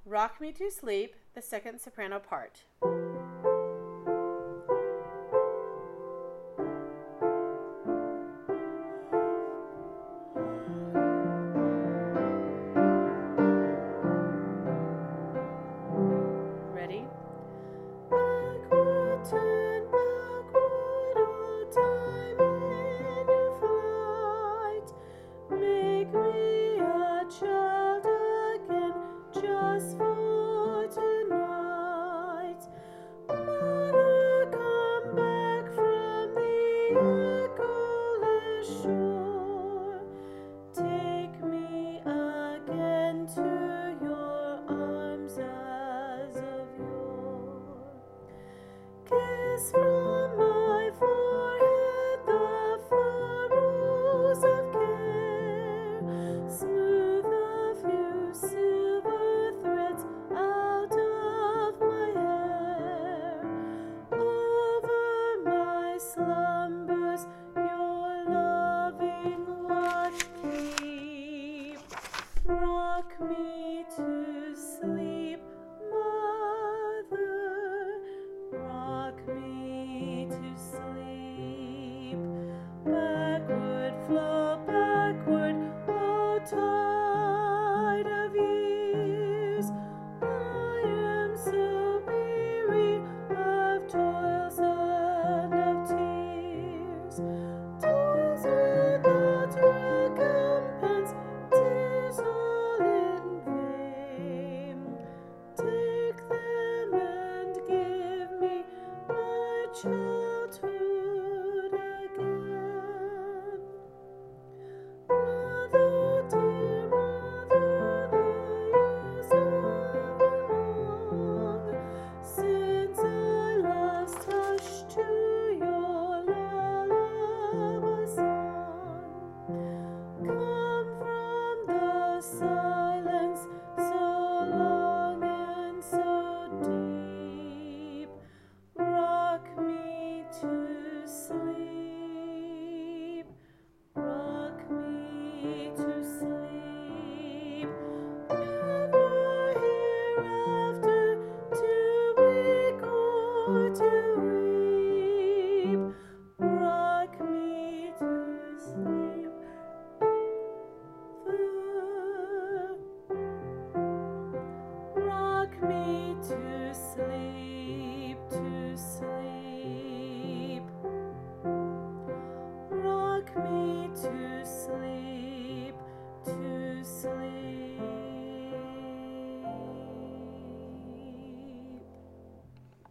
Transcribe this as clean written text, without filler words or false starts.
Rock Me to Sleep, the second soprano part. Ready? Backward, turn backward, all time in flight. Make me a child again, just for tonight. Mother, come back from the echoless shore. Take me again to your arms as of yore. Kiss from my forehead the furrows of care. Smooth a few silver threads out of my hair. Over my slumbers your loving watch keep. Rock me to sleep, mother, rock me to sleep. Backward, flow backward, O tide of years. I am so weary of toils and of tears. Toils without recompense, tears all in vain. Take them and give me my child.